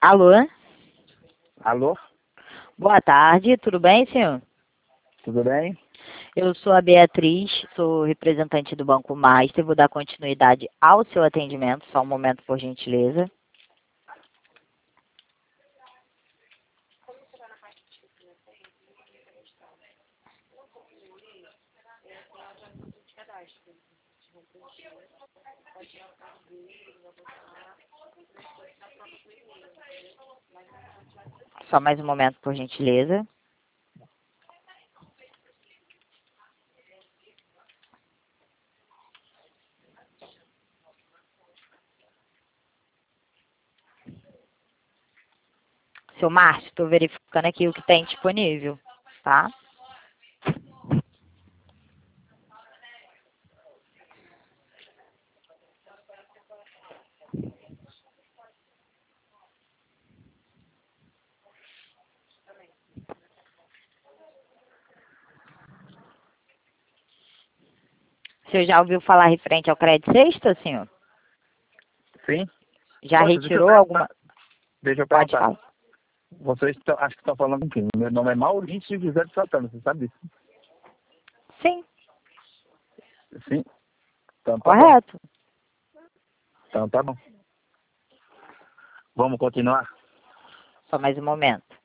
Alô? Alô? Boa tarde, tudo bem, senhor? Tudo bem? Eu sou a Beatriz, sou representante do Banco Master, vou dar continuidade ao seu atendimento, só um momento, por gentileza. Só mais um momento, por gentileza. Seu Márcio, estou verificando aqui o que tem disponível, tá? O senhor já ouviu falar referente ao crédito sexta, senhor? Sim? Já Poxa, deixa eu retirou perguntar. alguma... Deixa eu Pode perguntar. falar. Vocês acho que estão falando com quem? Meu nome é Maurício José de Santana, você sabe disso? Sim, Sim? Então tá bom. correto. Então tá bom. Vamos continuar? Só mais um momento.